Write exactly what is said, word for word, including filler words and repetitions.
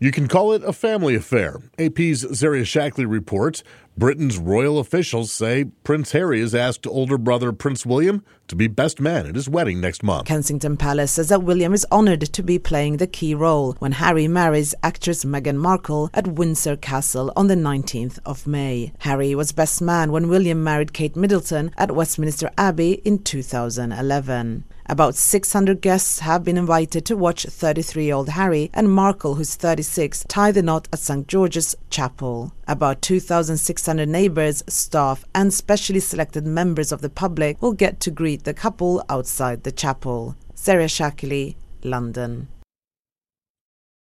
You can call it a family affair. A P's Zaria Shackley reports Britain's royal officials say Prince Harry has asked older brother Prince William to be best man at his wedding next month. Kensington Palace says that William is honoured to be playing the key role when Harry marries actress Meghan Markle at Windsor Castle on the nineteenth of May. Harry was best man when William married Kate Middleton at Westminster Abbey in two thousand eleven. About six hundred guests have been invited to watch thirty-three-year-old Harry and Markle, who's thirty-six, tie the knot at Saint George's Chapel. About two thousand six hundred neighbours, staff and specially selected members of the public will get to greet the couple outside the chapel. Zaria Shackley, London.